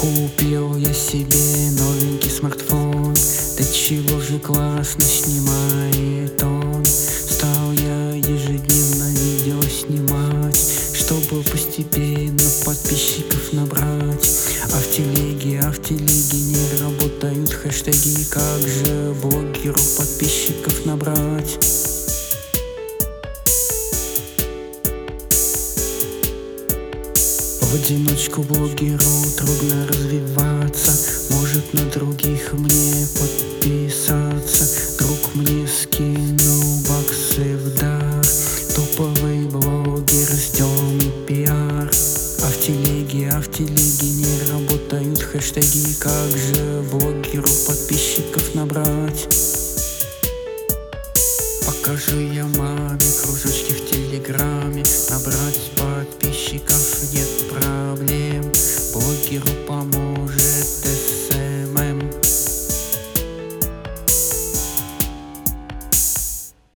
Купил я себе новенький смартфон, да чего же классно снимает он. Стал я ежедневно видео снимать, чтобы постепенно подписчиков набрать. А в телеге не работают хэштеги, как же блогеру подписчиков набрать? В одиночку блогеру трудно развиваться, может на других мне подписаться. Друг мне скинул баксы в дар, топовый блогер с темный пиар. А в телеге не работают хэштеги, как же блогеру подписчиков набрать? Покажу я маме кружочки в телеге,